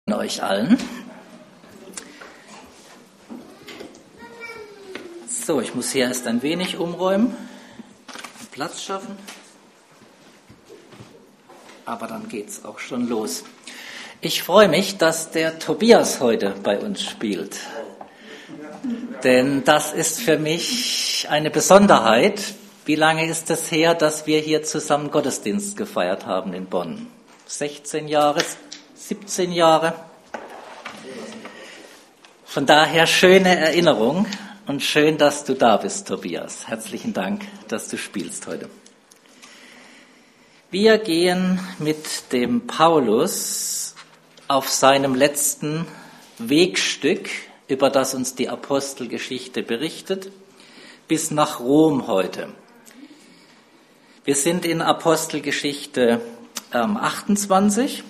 Euch allen. So, ich muss hier erst ein wenig umräumen, Platz schaffen, aber dann geht's auch schon los. Ich freue mich, dass der Tobias heute bei uns spielt, denn das ist für mich eine Besonderheit. Wie lange ist es her, dass wir hier zusammen Gottesdienst gefeiert haben in Bonn? 16 Jahre? 17 Jahre. Von daher schöne Erinnerung und schön, dass du da bist, Tobias. Herzlichen Dank, dass du spielst heute. Wir gehen mit dem Paulus auf seinem letzten Wegstück, über das uns die Apostelgeschichte berichtet, bis nach Rom heute. Wir sind in Apostelgeschichte 28.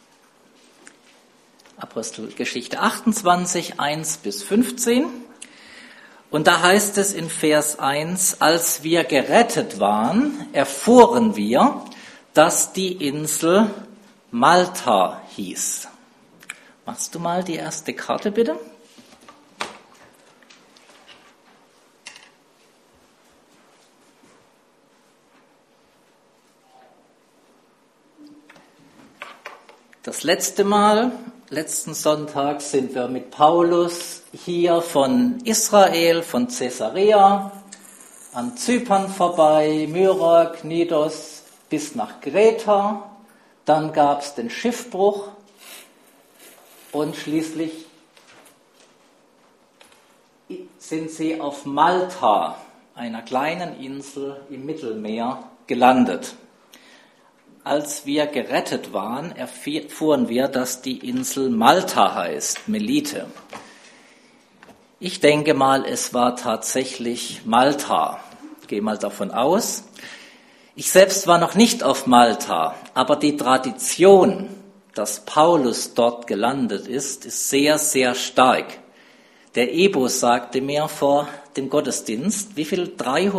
Apostelgeschichte 28, 1 bis 15. Und da heißt es in Vers 1, als wir gerettet waren, erfuhren wir, dass die Insel Malta hieß. Machst du mal die erste Karte, bitte? Das letzte Mal, letzten Sonntag, sind wir mit Paulus hier von Israel, von Caesarea, an Zypern vorbei, Myra, Knidos, bis nach Kreta. Dann gab es den Schiffbruch und schließlich sind sie auf Malta, einer kleinen Insel im Mittelmeer, gelandet. Als wir gerettet waren, erfuhren wir, dass die Insel Malta heißt, Melite. Ich denke mal, es war tatsächlich Malta. Ich gehe mal davon aus. Ich selbst war noch nicht auf Malta, aber die Tradition, dass Paulus dort gelandet ist sehr, sehr stark. Der Ebo sagte mir vor dem Gottesdienst, wie viel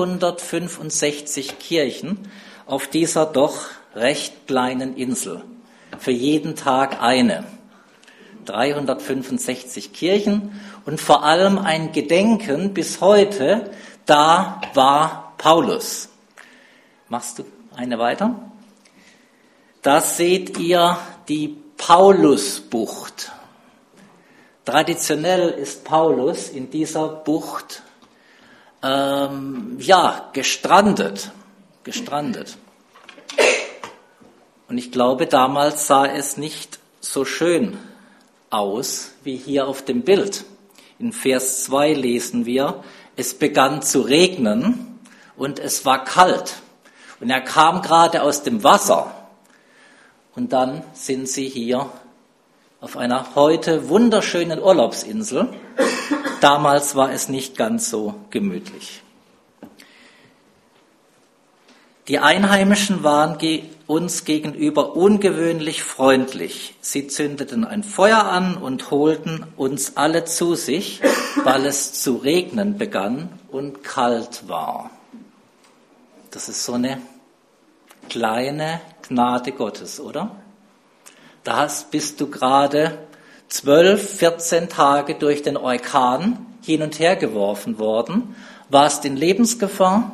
365 Kirchen auf dieser doch recht kleinen Insel. Für jeden Tag eine. 365 Kirchen und vor allem ein Gedenken bis heute, da war Paulus. Machst du eine weiter? Da seht ihr die Paulusbucht. Traditionell ist Paulus in dieser Bucht gestrandet. Und ich glaube, damals sah es nicht so schön aus wie hier auf dem Bild. In Vers 2 lesen wir, es begann zu regnen und es war kalt. Und er kam gerade aus dem Wasser. Und dann sind sie hier auf einer heute wunderschönen Urlaubsinsel. Damals war es nicht ganz so gemütlich. Die Einheimischen waren uns gegenüber ungewöhnlich freundlich. Sie zündeten ein Feuer an und holten uns alle zu sich, weil es zu regnen begann und kalt war. Das ist so eine kleine Gnade Gottes, oder? Bist du gerade 12, 14 Tage durch den Orkan hin und her geworfen worden, warst in Lebensgefahr.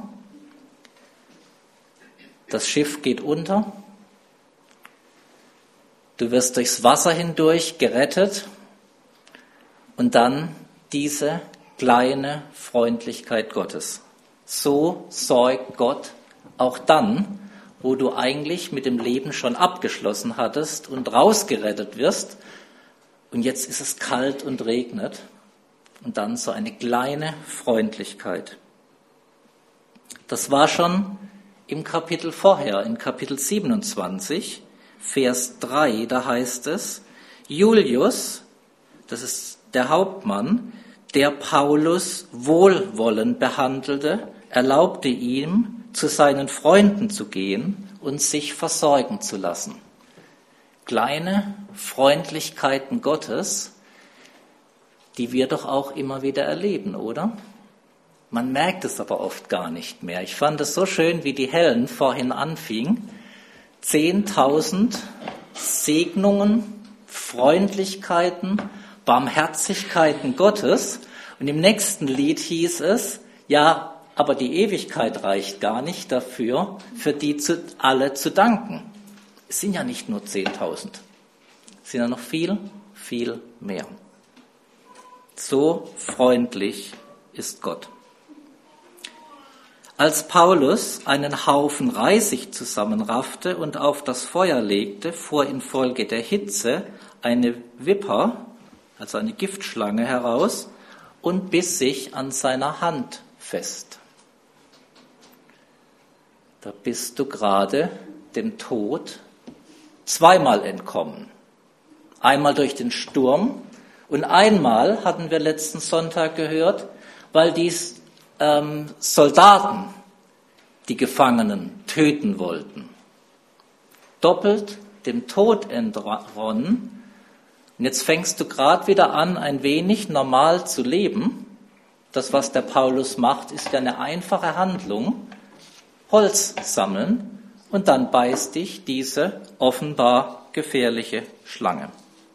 Das Schiff geht unter, du wirst durchs Wasser hindurch gerettet und dann diese kleine Freundlichkeit Gottes. So sorgt Gott auch dann, wo du eigentlich mit dem Leben schon abgeschlossen hattest und rausgerettet wirst und jetzt ist es kalt und regnet und dann so eine kleine Freundlichkeit. Das war schon im Kapitel vorher, in Kapitel 27, Vers 3, da heißt es, Julius, das ist der Hauptmann, der Paulus wohlwollend behandelte, erlaubte ihm, zu seinen Freunden zu gehen und sich versorgen zu lassen. Kleine Freundlichkeiten Gottes, die wir doch auch immer wieder erleben, oder? Man merkt es aber oft gar nicht mehr. Ich fand es so schön, wie die Helen vorhin anfing. 10.000 Segnungen Freundlichkeiten, Barmherzigkeiten Gottes. Und im nächsten Lied hieß es, ja, aber die Ewigkeit reicht gar nicht dafür, für die alle zu danken. Es sind ja nicht nur 10.000, es sind ja noch viel, viel mehr. So freundlich ist Gott. Als Paulus einen Haufen Reisig zusammenraffte und auf das Feuer legte, fuhr infolge der Hitze eine Viper, also eine Giftschlange, heraus und biss sich an seiner Hand fest. Da bist du gerade dem Tod zweimal entkommen. Einmal durch den Sturm und einmal, hatten wir letzten Sonntag gehört, weil die Soldaten die Gefangenen töten wollten. Doppelt dem Tod entronnen. Und jetzt fängst du gerade wieder an, ein wenig normal zu leben. Das, was der Paulus macht, ist ja eine einfache Handlung. Holz sammeln und dann beißt dich diese offenbar gefährliche Schlange.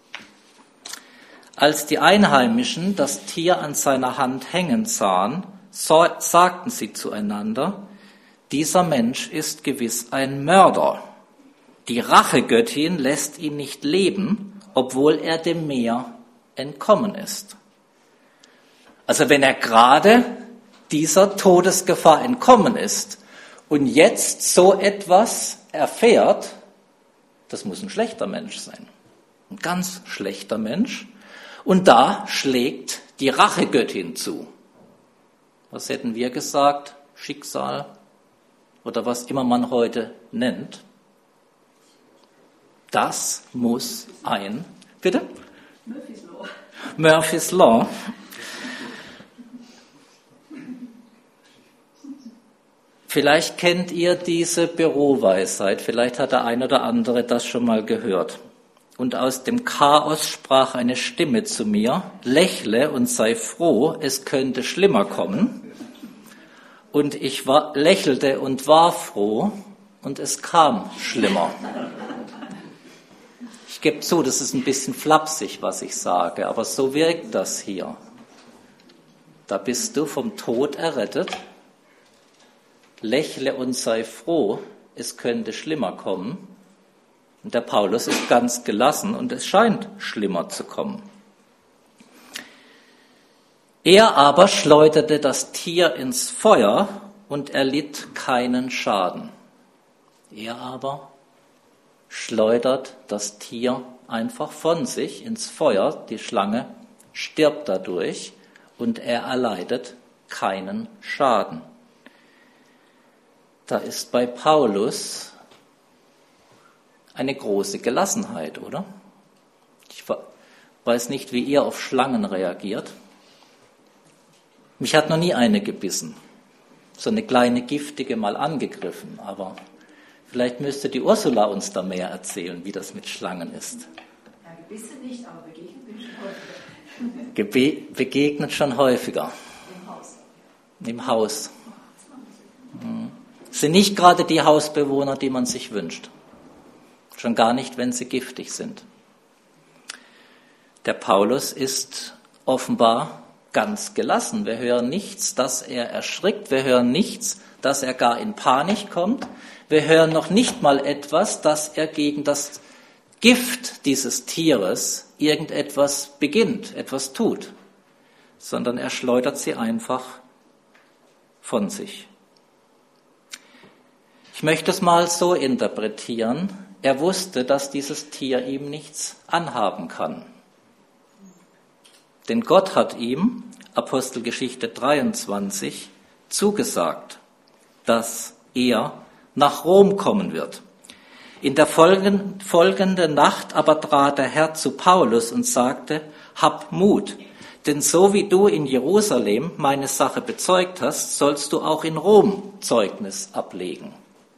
Als die Einheimischen das Tier an seiner Hand hängen sahen, sagten sie zueinander, dieser Mensch ist gewiss ein Mörder. Die Rachegöttin lässt ihn nicht leben, obwohl er dem Meer entkommen ist. Also wenn er gerade dieser Todesgefahr entkommen ist und jetzt so etwas erfährt, das muss ein schlechter Mensch sein. Ein ganz schlechter Mensch. Und da schlägt die Rachegöttin zu. Was hätten wir gesagt? Schicksal oder was immer man heute nennt. Das muss bitte? Murphy's Law. Murphy's Law. Vielleicht kennt ihr diese Büroweisheit, vielleicht hat der ein oder andere das schon mal gehört. Und aus dem Chaos sprach eine Stimme zu mir, lächle und sei froh, es könnte schlimmer kommen. Und ich lächelte und war froh und es kam schlimmer. Ich gebe zu, das ist ein bisschen flapsig, was ich sage, aber so wirkt das hier. Da bist du vom Tod errettet. Lächle und sei froh, es könnte schlimmer kommen. Und der Paulus ist ganz gelassen und es scheint schlimmer zu kommen. Er aber schleuderte das Tier ins Feuer und erlitt keinen Schaden. Er aber schleudert das Tier einfach von sich ins Feuer, die Schlange stirbt dadurch und er erleidet keinen Schaden. Da ist bei Paulus eine große Gelassenheit, oder? Ich weiß nicht, wie ihr auf Schlangen reagiert. Mich hat noch nie eine gebissen. So eine kleine giftige mal angegriffen, aber vielleicht müsste die Ursula uns da mehr erzählen, wie das mit Schlangen ist. Ja, gebissen nicht, aber begegnet bin schon häufiger. Begegnet schon häufiger. Im Haus. Im Haus. Sind nicht gerade die Hausbewohner, die man sich wünscht. Schon gar nicht, wenn sie giftig sind. Der Paulus ist offenbar ganz gelassen. Wir hören nichts, dass er erschrickt. Wir hören nichts, dass er gar in Panik kommt. Wir hören noch nicht mal etwas, dass er gegen das Gift dieses Tieres irgendetwas beginnt, etwas tut, sondern er schleudert sie einfach von sich. Ich möchte es mal so interpretieren. Er wusste, dass dieses Tier ihm nichts anhaben kann. Denn Gott hat ihm, Apostelgeschichte 23, zugesagt, dass er nach Rom kommen wird. In der folgenden Nacht aber trat der Herr zu Paulus und sagte, hab Mut, denn so wie du in Jerusalem meine Sache bezeugt hast, sollst du auch in Rom Zeugnis ablegen.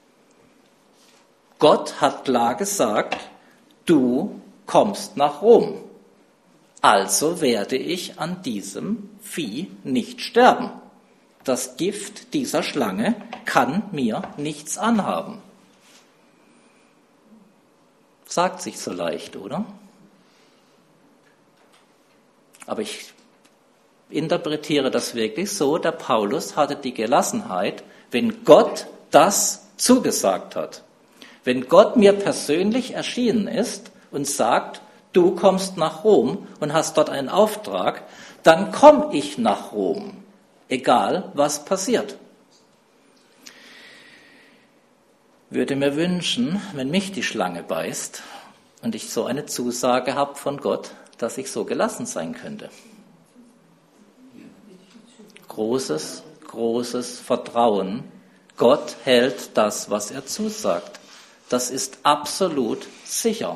Gott hat klar gesagt, du kommst nach Rom. Also werde ich an diesem Vieh nicht sterben. Das Gift dieser Schlange kann mir nichts anhaben. Sagt sich so leicht, oder? Aber ich interpretiere das wirklich so, der Paulus hatte die Gelassenheit, wenn Gott das zugesagt hat. Wenn Gott mir persönlich erschienen ist und sagt, du kommst nach Rom und hast dort einen Auftrag, dann komme ich nach Rom, egal was passiert. Würde mir wünschen, wenn mich die Schlange beißt und ich so eine Zusage habe von Gott, dass ich so gelassen sein könnte. Großes, großes Vertrauen. Gott hält das, was er zusagt. Das ist absolut sicher.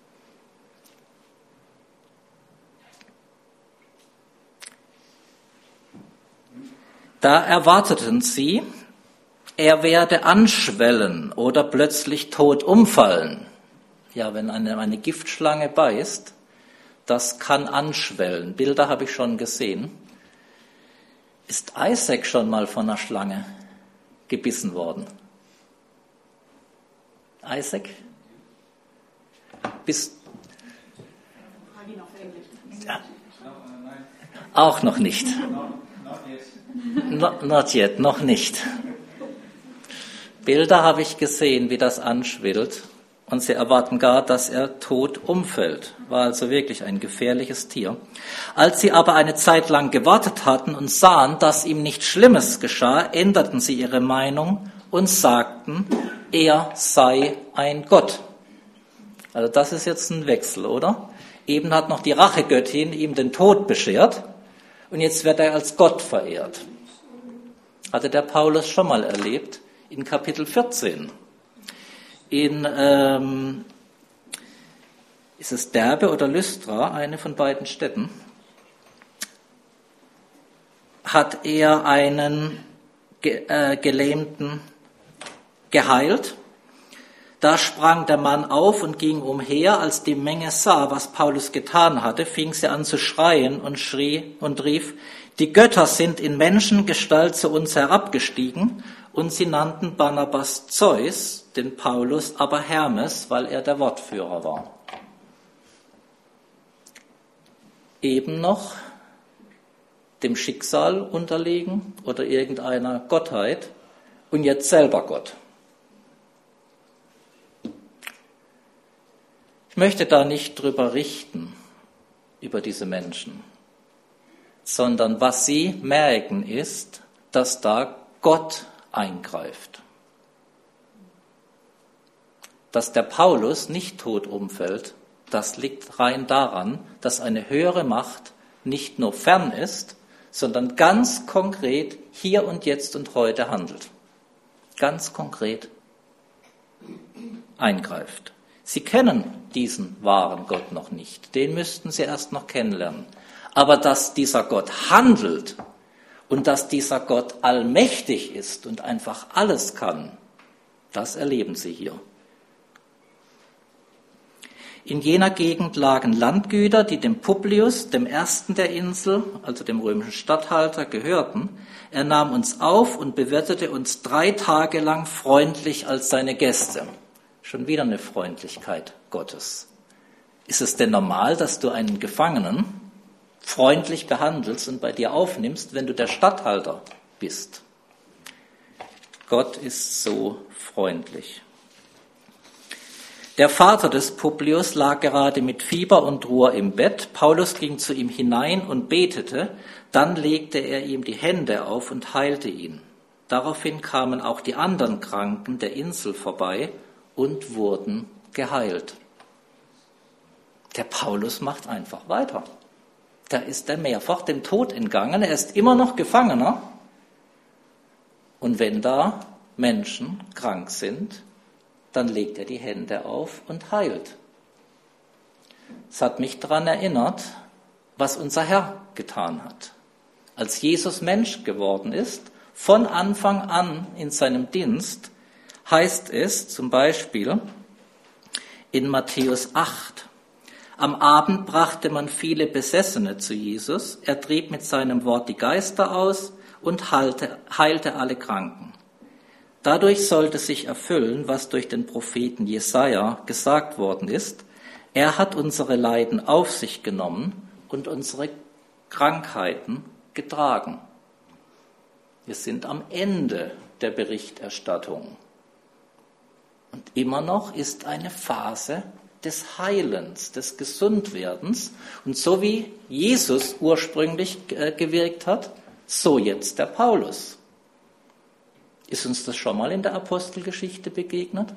Da erwarteten sie, er werde anschwellen oder plötzlich tot umfallen. Ja, wenn eine Giftschlange beißt, das kann anschwellen. Bilder habe ich schon gesehen. Ist Isaac schon mal von einer Schlange gebissen worden? Isaac? Ja. Auch noch nicht. Not yet, noch nicht. Bilder habe ich gesehen, wie das anschwillt, und sie erwarten gar, dass er tot umfällt. War also wirklich ein gefährliches Tier. Als sie aber eine Zeit lang gewartet hatten und sahen, dass ihm nichts Schlimmes geschah, änderten sie ihre Meinung und sagten, er sei ein Gott. Also das ist jetzt ein Wechsel, oder? Eben hat noch die Rachegöttin ihm den Tod beschert und jetzt wird er als Gott verehrt. Hatte der Paulus schon mal erlebt in Kapitel 14. Ist es Derbe oder Lystra, eine von beiden Städten, hat er einen Gelähmten geheilt. Da sprang der Mann auf und ging umher. Als die Menge sah, was Paulus getan hatte, fing sie an zu schreien und schrie und rief, die Götter sind in Menschengestalt zu uns herabgestiegen, und sie nannten Barnabas Zeus, den Paulus aber Hermes, weil er der Wortführer war. Eben noch dem Schicksal unterlegen oder irgendeiner Gottheit und jetzt selber Gott. Ich möchte da nicht drüber richten, über diese Menschen, sondern was sie merken ist, dass da Gott eingreift. Dass der Paulus nicht tot umfällt, das liegt rein daran, dass eine höhere Macht nicht nur fern ist, sondern ganz konkret hier und jetzt und heute handelt. Ganz konkret eingreift. Sie kennen diesen wahren Gott noch nicht. Den müssten sie erst noch kennenlernen. Aber dass dieser Gott handelt und dass dieser Gott allmächtig ist und einfach alles kann, das erleben sie hier. In jener Gegend lagen Landgüter, die dem Publius, dem ersten der Insel, also dem römischen Statthalter, gehörten. Er nahm uns auf und bewirtete uns 3 Tage lang freundlich als seine Gäste. Schon wieder eine Freundlichkeit Gottes. Ist es denn normal, dass du einen Gefangenen freundlich behandelst und bei dir aufnimmst, wenn du der Statthalter bist? Gott ist so freundlich. Der Vater des Publius lag gerade mit Fieber und Ruhr im Bett. Paulus ging zu ihm hinein und betete. Dann legte er ihm die Hände auf und heilte ihn. Daraufhin kamen auch die anderen Kranken der Insel vorbei und wurden geheilt. Der Paulus macht einfach weiter. Da ist er mehrfach dem Tod entgangen. Er ist immer noch Gefangener. Und wenn da Menschen krank sind, dann legt er die Hände auf und heilt. Es hat mich daran erinnert, was unser Herr getan hat. Als Jesus Mensch geworden ist, von Anfang an in seinem Dienst, heißt es zum Beispiel in Matthäus 8, am Abend brachte man viele Besessene zu Jesus, er trieb mit seinem Wort die Geister aus und heilte alle Kranken. Dadurch sollte sich erfüllen, was durch den Propheten Jesaja gesagt worden ist. Er hat unsere Leiden auf sich genommen und unsere Krankheiten getragen. Wir sind am Ende der Berichterstattung. Und immer noch ist eine Phase des Heilens, des Gesundwerdens. Und so wie Jesus ursprünglich gewirkt hat, so jetzt der Paulus. Ist uns das schon mal in der Apostelgeschichte begegnet?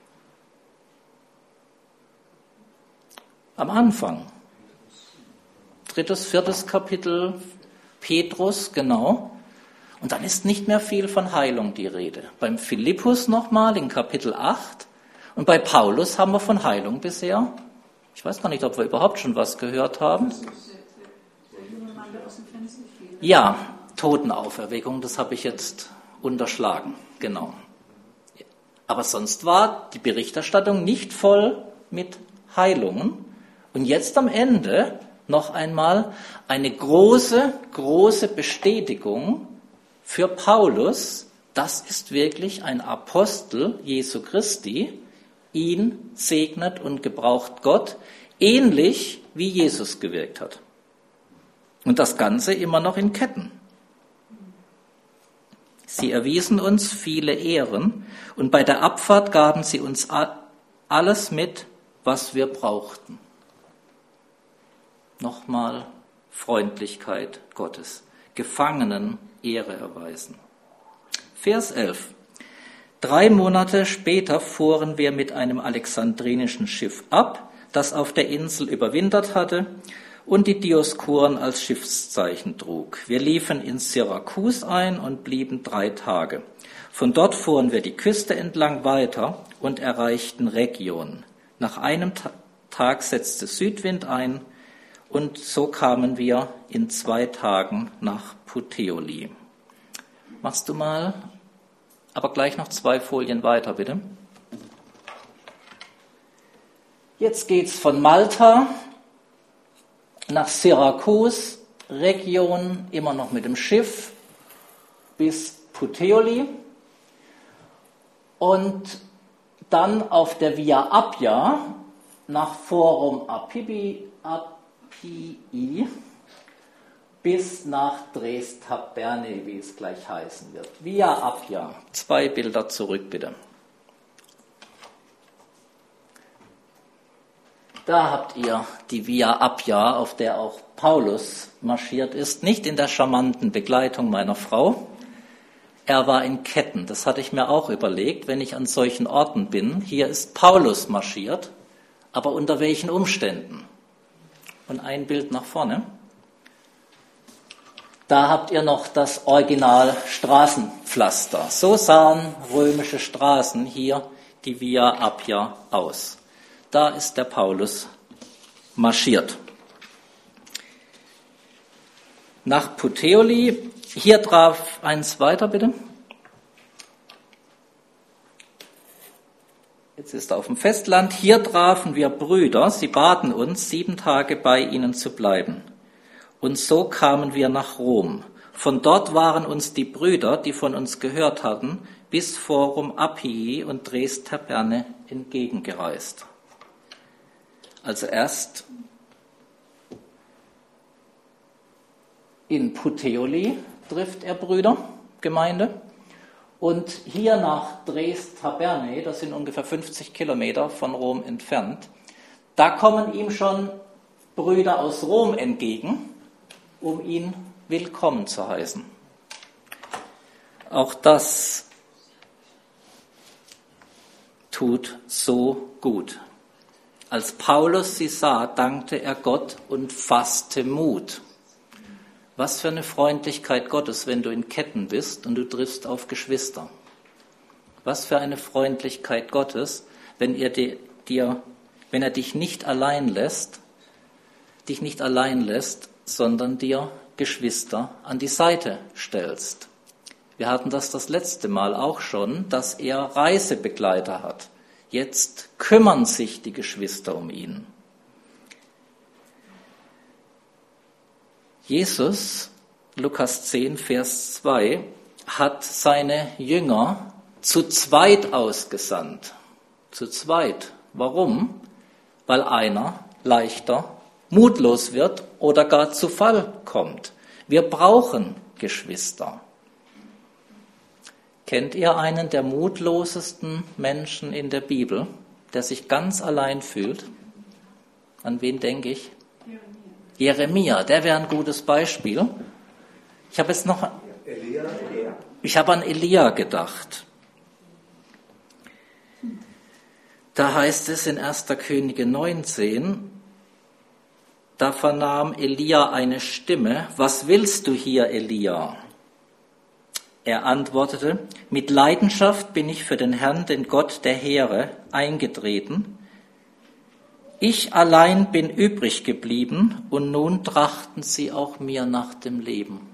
Am Anfang. 3., 4. Kapitel, Petrus, genau. Und dann ist nicht mehr viel von Heilung die Rede. Beim Philippus nochmal in Kapitel 8 und bei Paulus haben wir von Heilung bisher. Ich weiß gar nicht, ob wir überhaupt schon was gehört haben. Ja, Totenauferweckung, das habe ich jetzt unterschlagen, genau. Aber sonst war die Berichterstattung nicht voll mit Heilungen. Und jetzt am Ende noch einmal eine große, große Bestätigung für Paulus, das ist wirklich ein Apostel Jesu Christi, ihn segnet und gebraucht Gott, ähnlich wie Jesus gewirkt hat. Und das Ganze immer noch in Ketten. Sie erwiesen uns viele Ehren und bei der Abfahrt gaben sie uns alles mit, was wir brauchten. Nochmal Freundlichkeit Gottes. Gefangenen Ehre erweisen. Vers 11. 3 Monate später fuhren wir mit einem alexandrinischen Schiff ab, das auf der Insel überwintert hatte und die Dioskuren als Schiffszeichen trug. Wir liefen in Syrakus ein und blieben 3 Tage. Von dort fuhren wir die Küste entlang weiter und erreichten Rhegion. Nach einem Tag setzte Südwind ein und so kamen wir in 2 Tagen nach Puteoli. Machst du mal, aber gleich noch 2 Folien weiter, bitte. Jetzt geht's von Malta nach Syrakus, Rhegion, immer noch mit dem Schiff, bis Puteoli und dann auf der Via Appia nach Forum Apii bis nach Dres-Taberne, wie es gleich heißen wird. Via Appia. 2 Bilder zurück, bitte. Da habt ihr die Via Appia, auf der auch Paulus marschiert ist, nicht in der charmanten Begleitung meiner Frau. Er war in Ketten, das hatte ich mir auch überlegt, wenn ich an solchen Orten bin. Hier ist Paulus marschiert, aber unter welchen Umständen? Und ein Bild nach vorne. Da habt ihr noch das Original Straßenpflaster. So sahen römische Straßen hier, die Via Appia, aus. Da ist der Paulus marschiert. Nach Puteoli, hier traf eins weiter, bitte. Jetzt ist er auf dem Festland. Hier trafen wir Brüder. Sie baten uns, 7 Tage bei ihnen zu bleiben. Und so kamen wir nach Rom. Von dort waren uns die Brüder, die von uns gehört hatten, bis Forum Apii und Dres-Taberne entgegengereist. Also erst in Puteoli trifft er Brüder, Gemeinde. Und hier nach Dres-Taberne, das sind ungefähr 50 Kilometer von Rom entfernt, da kommen ihm schon Brüder aus Rom entgegen, um ihn willkommen zu heißen. Auch das tut so gut. Als Paulus sie sah, dankte er Gott und fasste Mut. Was für eine Freundlichkeit Gottes, wenn du in Ketten bist und du triffst auf Geschwister. Was für eine Freundlichkeit Gottes, wenn er dich nicht allein lässt, sondern dir Geschwister an die Seite stellst. Wir hatten das letzte Mal auch schon, dass er Reisebegleiter hat. Jetzt kümmern sich die Geschwister um ihn. Jesus, Lukas 10, Vers 2, hat seine Jünger zu zweit ausgesandt. Zu zweit. Warum? Weil einer leichter mutlos wird oder gar zu Fall kommt. Wir brauchen Geschwister. Kennt ihr einen der mutlosesten Menschen in der Bibel, der sich ganz allein fühlt? An wen denke ich? Jeremia, der wäre ein gutes Beispiel. Ich habe an Elia gedacht. Da heißt es in 1. Könige 19, da vernahm Elia eine Stimme: Was willst du hier, Elia? Er antwortete: Mit Leidenschaft bin ich für den Herrn, den Gott der Heere, eingetreten. Ich allein bin übrig geblieben und nun trachten sie auch mir nach dem Leben.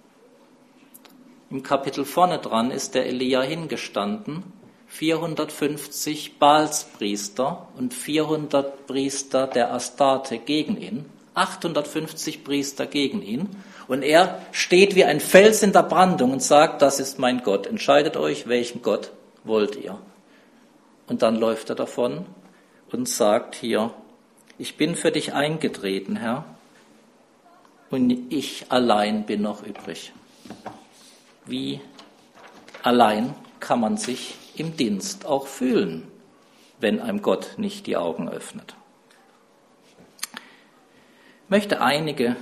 Im Kapitel vorne dran ist der Elia hingestanden, 450 Baalspriester und 400 Priester der Astarte gegen ihn, 850 Priester gegen ihn, und er steht wie ein Fels in der Brandung und sagt: Das ist mein Gott, entscheidet euch, welchen Gott wollt ihr. Und dann läuft er davon und sagt hier: Ich bin für dich eingetreten, Herr, und ich allein bin noch übrig. Wie allein kann man sich im Dienst auch fühlen, wenn einem Gott nicht die Augen öffnet? Ich möchte einige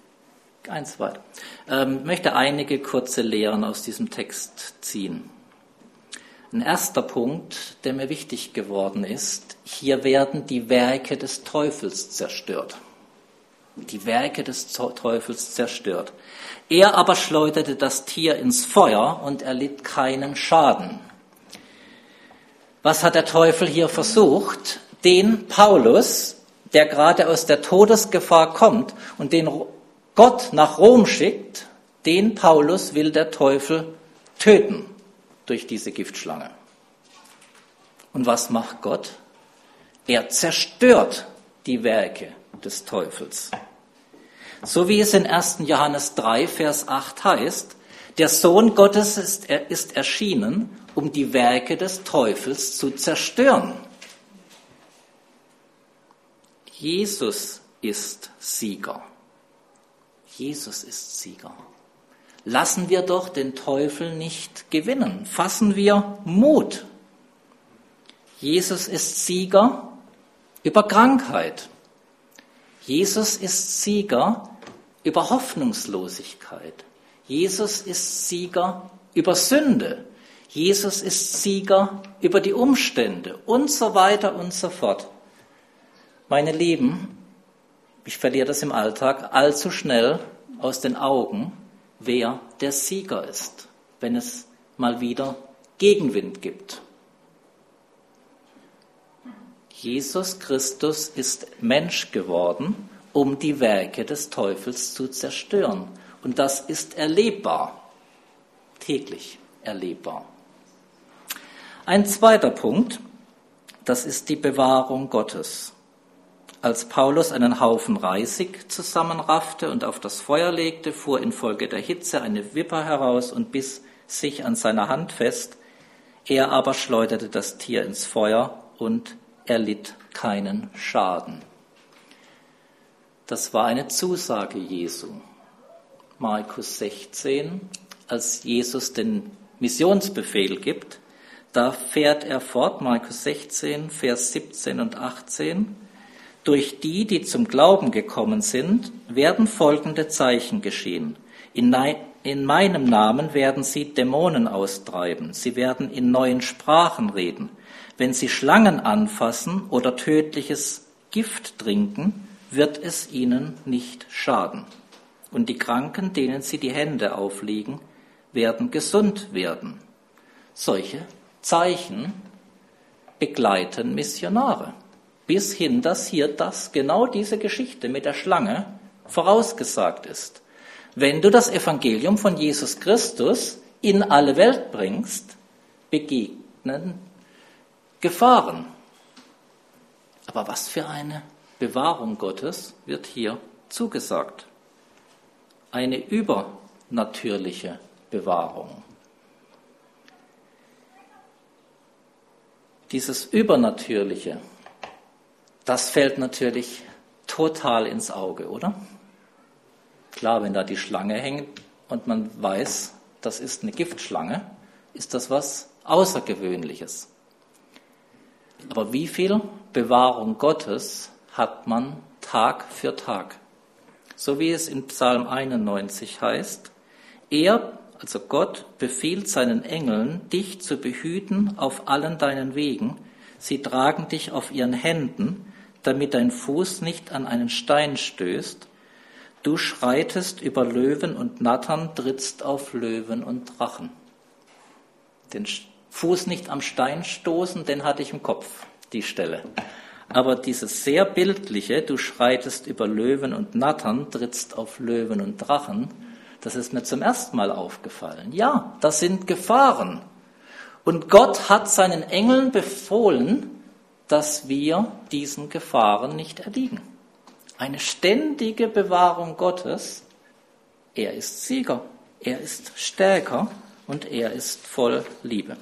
kurze Lehren aus diesem Text ziehen. Ein erster Punkt, der mir wichtig geworden ist: Hier werden die Werke des Teufels zerstört. Die Werke des Teufels zerstört. Er aber schleuderte das Tier ins Feuer und erlitt keinen Schaden. Was hat der Teufel hier versucht? Den Paulus, der gerade aus der Todesgefahr kommt und den Gott nach Rom schickt, den Paulus will der Teufel töten durch diese Giftschlange. Und was macht Gott? Er zerstört die Werke des Teufels. So wie es in 1. Johannes 3, Vers 8 heißt: Der Sohn Gottes ist erschienen, um die Werke des Teufels zu zerstören. Jesus ist Sieger. Jesus ist Sieger. Lassen wir doch den Teufel nicht gewinnen. Fassen wir Mut. Jesus ist Sieger über Krankheit. Jesus ist Sieger über Hoffnungslosigkeit. Jesus ist Sieger über Sünde. Jesus ist Sieger über die Umstände und so weiter und so fort. Meine Lieben, ich verliere das im Alltag allzu schnell aus den Augen, wer der Sieger ist, wenn es mal wieder Gegenwind gibt. Jesus Christus ist Mensch geworden, um die Werke des Teufels zu zerstören. Und das ist erlebbar, täglich erlebbar. Ein zweiter Punkt, das ist die Bewahrung Gottes. Als Paulus einen Haufen Reisig zusammenraffte und auf das Feuer legte, fuhr infolge der Hitze eine Wipper heraus und biss sich an seiner Hand fest. Er aber schleuderte das Tier ins Feuer und erlitt keinen Schaden. Das war eine Zusage Jesu. Markus 16, als Jesus den Missionsbefehl gibt, da fährt er fort, Markus 16, Vers 17 und 18, durch die, die zum Glauben gekommen sind, werden folgende Zeichen geschehen. In meinem Namen werden sie Dämonen austreiben. Sie werden in neuen Sprachen reden. Wenn sie Schlangen anfassen oder tödliches Gift trinken, wird es ihnen nicht schaden. Und die Kranken, denen sie die Hände auflegen, werden gesund werden. Solche Zeichen begleiten Missionare. Bis hin, dass hier genau diese Geschichte mit der Schlange vorausgesagt ist. Wenn du das Evangelium von Jesus Christus in alle Welt bringst, begegnen Gefahren. Aber was für eine Bewahrung Gottes wird hier zugesagt? Eine übernatürliche Bewahrung. Dieses Übernatürliche, das fällt natürlich total ins Auge, oder? Klar, wenn da die Schlange hängt und man weiß, das ist eine Giftschlange, ist das was Außergewöhnliches. Aber wie viel Bewahrung Gottes hat man Tag für Tag? So wie es in Psalm 91 heißt, er, also Gott, befiehlt seinen Engeln, dich zu behüten auf allen deinen Wegen. Sie tragen dich auf ihren Händen, damit dein Fuß nicht an einen Stein stößt. Du schreitest über Löwen und Nattern, trittst auf Löwen und Drachen. Den Fuß nicht am Stein stoßen, den hatte ich im Kopf, die Stelle. Aber dieses sehr bildliche, du schreitest über Löwen und Nattern, trittst auf Löwen und Drachen, das ist mir zum ersten Mal aufgefallen. Ja, das sind Gefahren. Und Gott hat seinen Engeln befohlen, dass wir diesen Gefahren nicht erliegen. Eine ständige Bewahrung Gottes. Er ist Sieger, er ist stärker und er ist voll Liebe.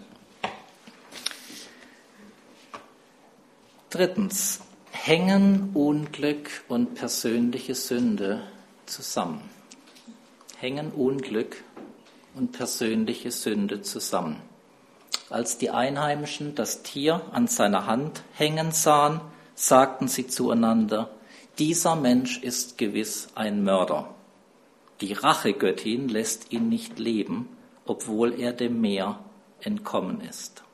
Drittens, hängen Unglück und persönliche Sünde zusammen. Hängen Unglück und persönliche Sünde zusammen. Als die Einheimischen das Tier an seiner Hand hängen sahen, sagten sie zueinander, dieser Mensch ist gewiss ein Mörder. Die Rachegöttin lässt ihn nicht leben, obwohl er dem Meer entkommen ist.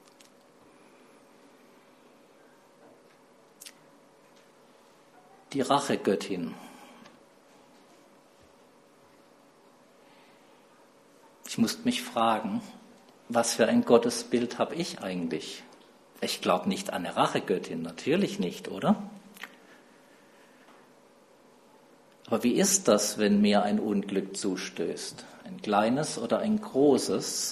Die Rachegöttin. Ich musste mich fragen, was für ein Gottesbild habe ich eigentlich? Ich glaube nicht an eine Rachegöttin, natürlich nicht, oder? Aber wie ist das, wenn mir ein Unglück zustößt? Ein kleines oder ein großes?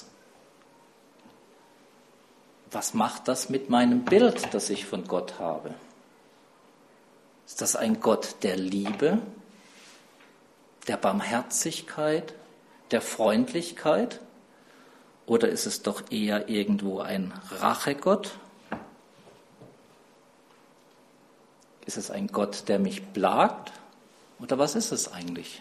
Was macht das mit meinem Bild, das ich von Gott habe? Ist das ein Gott der Liebe, der Barmherzigkeit, der Freundlichkeit? Oder ist es doch eher irgendwo ein Rachegott? Ist es ein Gott, der mich plagt? Oder was ist es eigentlich?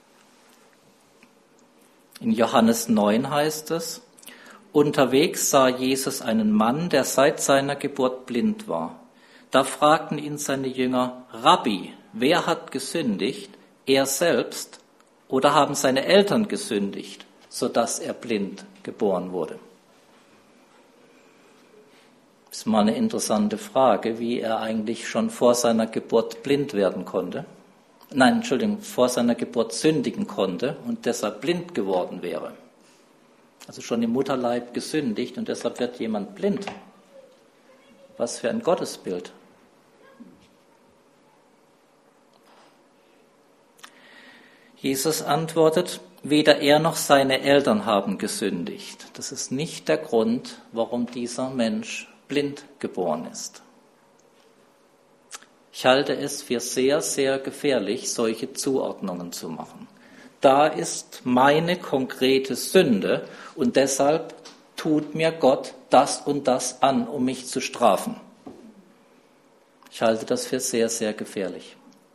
In Johannes 9 heißt es, unterwegs sah Jesus einen Mann, der seit seiner Geburt blind war. Da fragten ihn seine Jünger, Rabbi, wer hat gesündigt, er selbst oder haben seine Eltern gesündigt, sodass er blind geboren wurde? Das ist mal eine interessante Frage, wie er eigentlich schon vor seiner Geburt blind werden konnte. Vor seiner Geburt sündigen konnte und deshalb blind geworden wäre. Also schon im Mutterleib gesündigt und deshalb wird jemand blind. Was für ein Gottesbild. Jesus antwortet, weder er noch seine Eltern haben gesündigt. Das ist nicht der Grund, warum dieser Mensch blind geboren ist. Ich halte es für sehr, sehr gefährlich, solche Zuordnungen zu machen. Da ist meine konkrete Sünde und deshalb tut mir Gott das und das an, um mich zu strafen. Ich halte das für sehr, sehr gefährlich.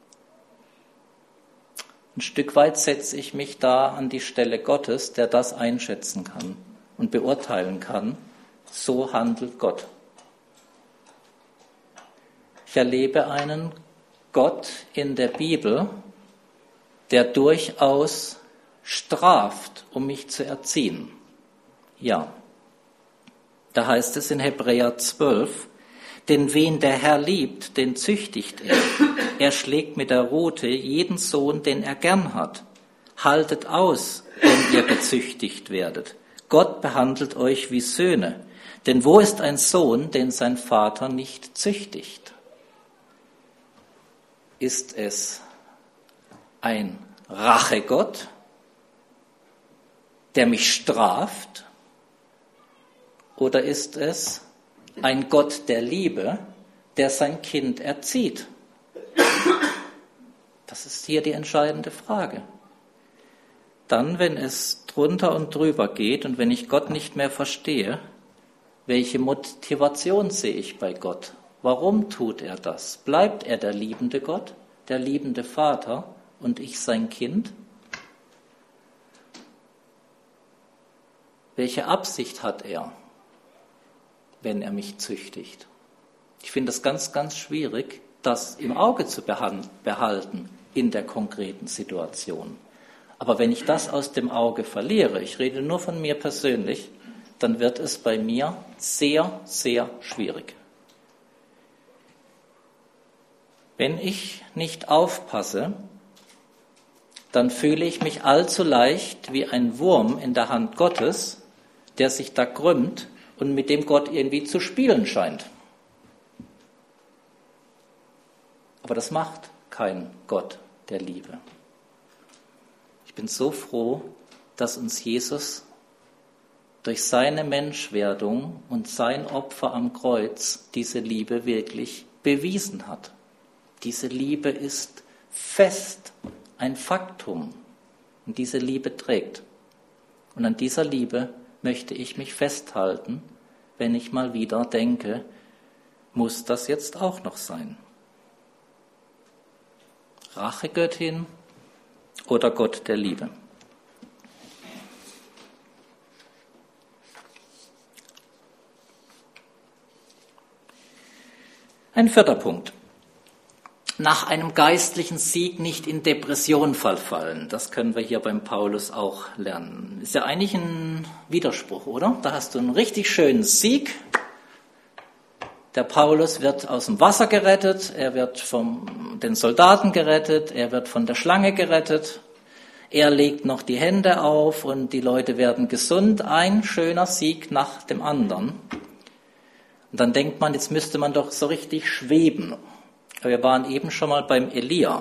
Ein Stück weit setze ich mich da an die Stelle Gottes, der das einschätzen kann und beurteilen kann. So handelt Gott. Ich erlebe einen Gott in der Bibel, der durchaus straft, um mich zu erziehen. Ja, da heißt es in Hebräer 12, denn wen der Herr liebt, den züchtigt er. Er schlägt mit der Rute jeden Sohn, den er gern hat. Haltet aus, wenn ihr gezüchtigt werdet. Gott behandelt euch wie Söhne. Denn wo ist ein Sohn, den sein Vater nicht züchtigt? Ist es ein Rachegott, der mich straft? Oder ist es ein Gott der Liebe, der sein Kind erzieht? Das ist hier die entscheidende Frage. Dann, wenn es drunter und drüber geht und wenn ich Gott nicht mehr verstehe, welche Motivation sehe ich bei Gott? Warum tut er das? Bleibt er der liebende Gott der liebende Vater und ich sein Kind? Welche Absicht hat er, wenn er mich züchtigt? Ich finde es ganz, ganz schwierig, das im Auge zu behalten in der konkreten Situation. Aber wenn ich das aus dem Auge verliere, ich rede nur von mir persönlich, dann wird es bei mir sehr, sehr schwierig. Wenn ich nicht aufpasse, dann fühle ich mich allzu leicht wie ein Wurm in der Hand Gottes, der sich da krümmt und mit dem Gott irgendwie zu spielen scheint. Aber das macht kein Gott der Liebe. Ich bin so froh, dass uns Jesus durch seine Menschwerdung und sein Opfer am Kreuz diese Liebe wirklich bewiesen hat. Diese Liebe ist fest, ein Faktum. Und diese Liebe trägt. Und an dieser Liebe möchte ich mich festhalten, wenn ich mal wieder denke, muss das jetzt auch noch sein? Rachegöttin oder Gott der Liebe? Ein vierter Punkt. Nach einem geistlichen Sieg nicht in Depression verfallen. Das können wir hier beim Paulus auch lernen. Ist ja eigentlich ein Widerspruch, oder? Da hast du einen richtig schönen Sieg. Der Paulus wird aus dem Wasser gerettet, er wird von den Soldaten gerettet, er wird von der Schlange gerettet. Er legt noch die Hände auf und die Leute werden gesund. Ein schöner Sieg nach dem anderen. Und dann denkt man, jetzt müsste man doch so richtig schweben. Wir waren eben schon mal beim Elia.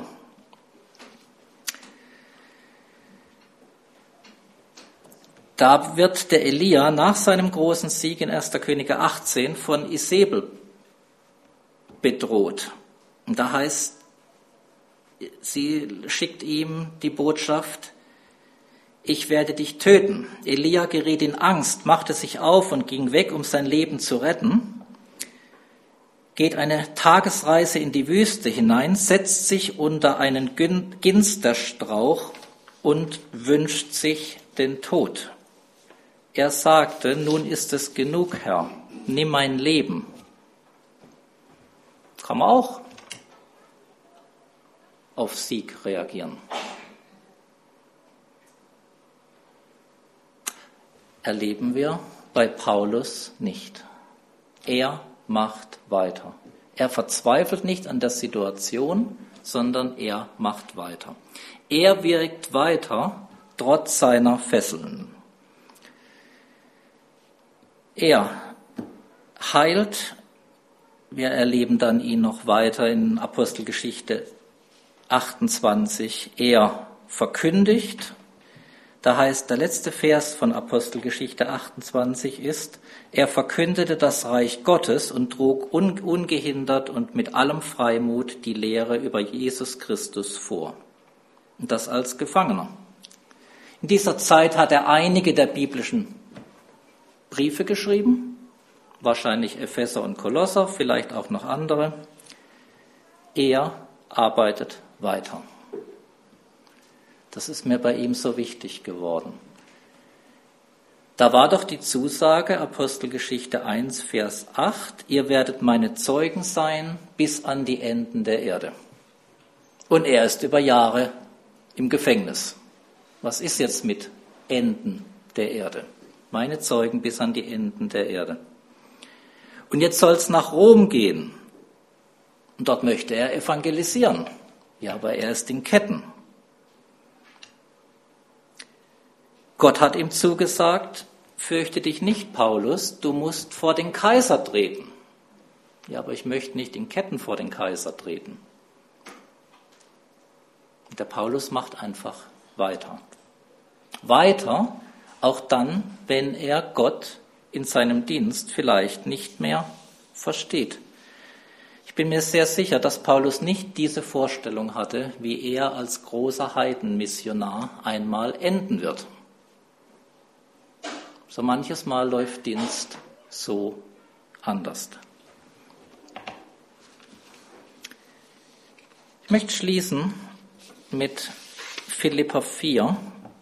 Da wird der Elia nach seinem großen Sieg in 1. Könige 18 von Isebel bedroht. Und da heißt, sie schickt ihm die Botschaft, ich werde dich töten. Elia geriet in Angst, machte sich auf und ging weg, um sein Leben zu retten. Geht eine Tagesreise in die Wüste hinein, setzt sich unter einen Ginsterstrauch und wünscht sich den Tod. Er sagte, nun ist es genug, Herr, nimm mein Leben. Kann man auch auf Sieg reagieren. Erleben wir bei Paulus nicht. Er macht weiter. Er verzweifelt nicht an der Situation, sondern er macht weiter. Er wirkt weiter, trotz seiner Fesseln. Er heilt, wir erleben dann ihn noch weiter in Apostelgeschichte 28, er verkündigt. Da heißt, der letzte Vers von Apostelgeschichte 28 ist, er verkündete das Reich Gottes und trug ungehindert und mit allem Freimut die Lehre über Jesus Christus vor. Und das als Gefangener. In dieser Zeit hat er einige der biblischen Briefe geschrieben, wahrscheinlich Epheser und Kolosser, vielleicht auch noch andere. Er arbeitet weiter. Das ist mir bei ihm so wichtig geworden. Da war doch die Zusage, Apostelgeschichte 1, Vers 8, ihr werdet meine Zeugen sein bis an die Enden der Erde. Und er ist über Jahre im Gefängnis. Was ist jetzt mit Enden der Erde? Meine Zeugen bis an die Enden der Erde. Und jetzt soll es nach Rom gehen. Und dort möchte er evangelisieren. Ja, aber er ist in Ketten. Gott hat ihm zugesagt, fürchte dich nicht, Paulus, du musst vor den Kaiser treten. Ja, aber ich möchte nicht in Ketten vor den Kaiser treten. Und der Paulus macht einfach weiter. Weiter, auch dann, wenn er Gott in seinem Dienst vielleicht nicht mehr versteht. Ich bin mir sehr sicher, dass Paulus nicht diese Vorstellung hatte, wie er als großer Heidenmissionar einmal enden wird. So manches Mal läuft Dienst so anders. Ich möchte schließen mit Philipper 4.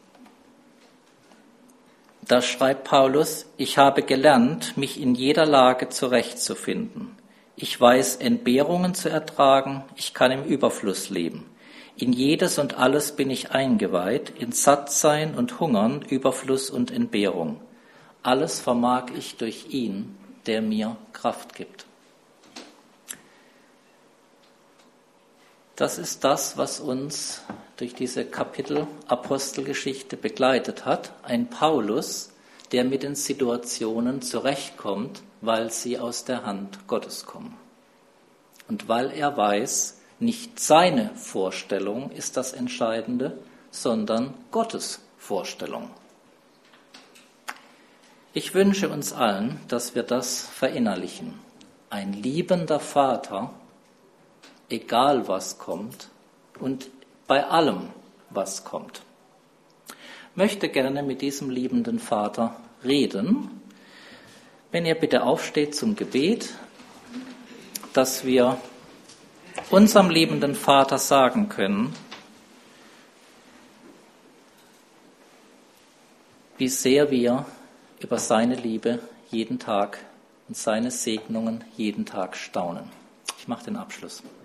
Da schreibt Paulus: Ich habe gelernt, mich in jeder Lage zurechtzufinden. Ich weiß, Entbehrungen zu ertragen, ich kann im Überfluss leben. In jedes und alles bin ich eingeweiht, in Sattsein und Hungern, Überfluss und Entbehrung. Alles vermag ich durch ihn, der mir Kraft gibt. Das ist das, was uns durch diese Kapitel Apostelgeschichte begleitet hat. Ein Paulus, der mit den Situationen zurechtkommt, weil sie aus der Hand Gottes kommen. Und weil er weiß, nicht seine Vorstellung ist das Entscheidende, sondern Gottes Vorstellung. Ich wünsche uns allen, dass wir das verinnerlichen. Ein liebender Vater, egal was kommt und bei allem, was kommt. Ich möchte gerne mit diesem liebenden Vater reden. Wenn ihr bitte aufsteht zum Gebet, dass wir unserem liebenden Vater sagen können, wie sehr wir über seine Liebe jeden Tag und seine Segnungen jeden Tag staunen. Ich mache den Abschluss.